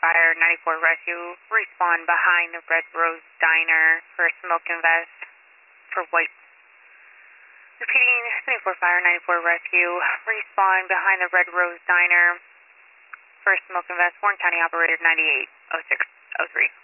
Fire 94 Rescue. Respawn behind the Red Rose Diner for smoke and vest for white. Repeating, 24 Fire 94 Rescue. Respawn behind the Red Rose Diner for smoke and vest. Warren County Operator 980603.